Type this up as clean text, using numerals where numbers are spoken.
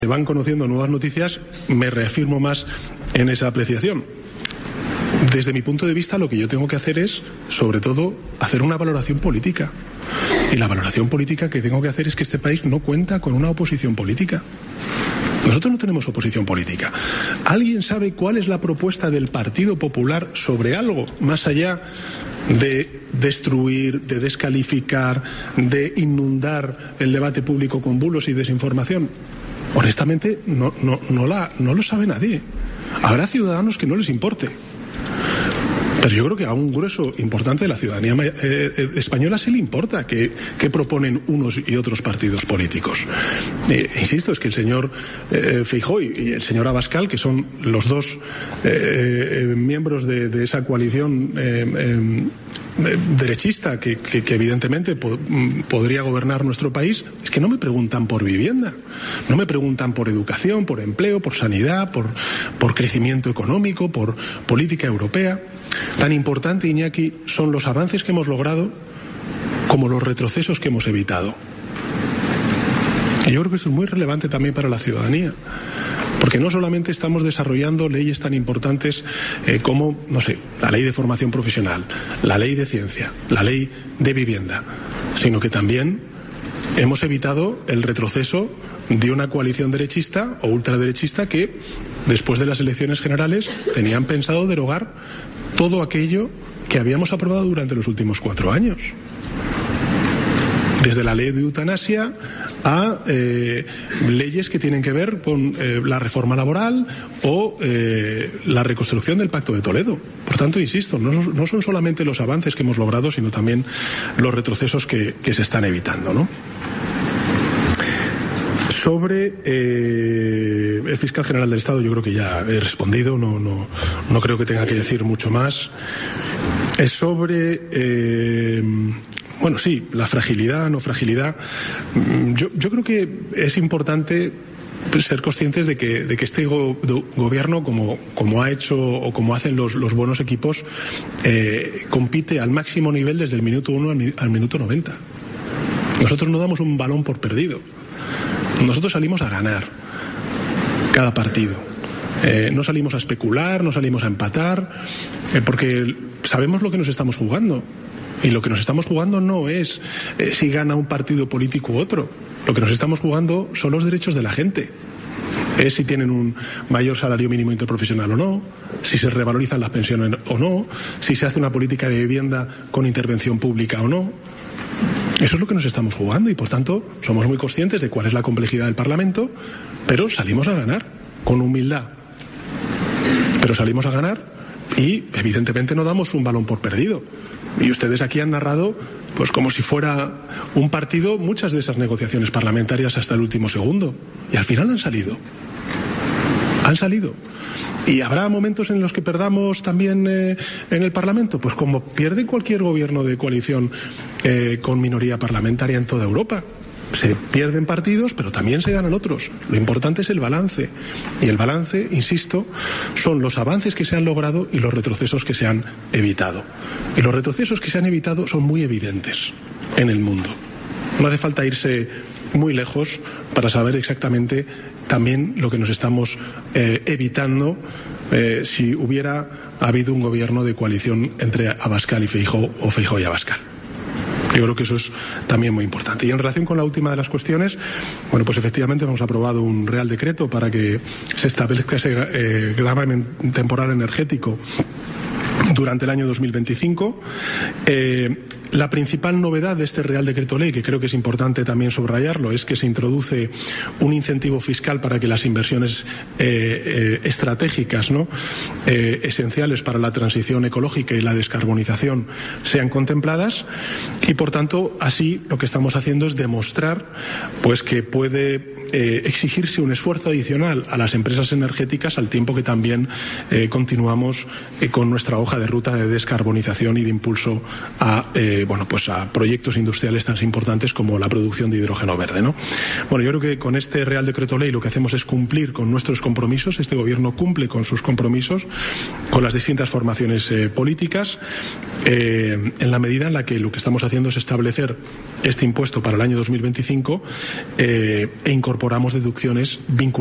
Se van conociendo nuevas noticias, me reafirmo más en esa apreciación. Desde mi punto de vista, lo que yo tengo que hacer es, sobre todo, hacer una valoración política. Y la valoración política que tengo que hacer es que este país no cuenta con una oposición política. Nosotros no tenemos oposición política. ¿Alguien sabe cuál es la propuesta del Partido Popular sobre algo más allá de destruir, de descalificar, de inundar el debate público con bulos y desinformación? Honestamente, no lo sabe nadie. Habrá ciudadanos que no les importe. Pero yo creo que a un grueso importante de la ciudadanía española sí le importa qué proponen unos y otros partidos políticos. Insisto, es que el señor Feijóo y el señor Abascal, que son los dos miembros de esa coalición derechista que evidentemente podría gobernar nuestro país, es que no me preguntan por vivienda, no me preguntan por educación, por empleo, por sanidad, por crecimiento económico, por política europea. Tan importante, Iñaki, son los avances que hemos logrado como los retrocesos que hemos evitado. Y yo creo que esto es muy relevante también para la ciudadanía, porque no solamente estamos desarrollando leyes tan importantes como, la ley de formación profesional, la ley de ciencia, la ley de vivienda, sino que también hemos evitado el retroceso de una coalición derechista o ultraderechista que, después de las elecciones generales, tenían pensado derogar todo aquello que habíamos aprobado durante los últimos 4 años. Desde la ley de eutanasia a leyes que tienen que ver con la reforma laboral o la reconstrucción del Pacto de Toledo. Por tanto, insisto, no son solamente los avances que hemos logrado, sino también los retrocesos que se están evitando, ¿no? Sobre el fiscal general del Estado, yo creo que ya he respondido, no creo que tenga que decir mucho más. Es sobre la fragilidad, no fragilidad. Yo creo que es importante ser conscientes de que este gobierno, como ha hecho o como hacen los buenos equipos, compite al máximo nivel desde el minuto 1 al minuto 90. Nosotros no damos un balón por perdido. Nosotros salimos a ganar cada partido. No salimos a especular, no salimos a empatar, porque sabemos lo que nos estamos jugando. Y lo que nos estamos jugando no es si gana un partido político u otro. Lo que nos estamos jugando son los derechos de la gente. Es si tienen un mayor salario mínimo interprofesional o no, si se revalorizan las pensiones o no, si se hace una política de vivienda con intervención pública o no. Eso es lo que nos estamos jugando y, por tanto, somos muy conscientes de cuál es la complejidad del Parlamento, pero salimos a ganar con humildad. Pero salimos a ganar y, evidentemente, no damos un balón por perdido. Y ustedes aquí han narrado, pues como si fuera un partido, muchas de esas negociaciones parlamentarias hasta el último segundo. Y al final han salido. Han salido. ¿Y habrá momentos en los que perdamos también en el Parlamento? Pues como pierde cualquier gobierno de coalición con minoría parlamentaria en toda Europa. Se pierden partidos, pero también se ganan otros. Lo importante es el balance. Y el balance, insisto, son los avances que se han logrado y los retrocesos que se han evitado. Y los retrocesos que se han evitado son muy evidentes en el mundo. No hace falta irse muy lejos para saber exactamente también lo que nos estamos evitando si hubiera habido un gobierno de coalición entre Abascal y Feijóo o Feijóo y Abascal. Yo creo que eso es también muy importante. Y en relación con la última de las cuestiones, pues efectivamente hemos aprobado un Real Decreto para que se establezca ese gravamen temporal energético durante el año 2025. La principal novedad de este Real Decreto Ley, que creo que es importante también subrayarlo, es que se introduce un incentivo fiscal para que las inversiones estratégicas, esenciales para la transición ecológica y la descarbonización sean contempladas y, por tanto, así lo que estamos haciendo es demostrar pues que puede exigirse un esfuerzo adicional a las empresas energéticas al tiempo que también continuamos con nuestra hoja de ruta de descarbonización y de impulso a pues a proyectos industriales tan importantes como la producción de hidrógeno verde, ¿no? Bueno, yo creo que con este Real Decreto Ley lo que hacemos es cumplir con nuestros compromisos. Este Gobierno cumple con sus compromisos con las distintas formaciones políticas, en la medida en la que lo que estamos haciendo es establecer este impuesto para el año 2025 e incorporamos deducciones vinculadas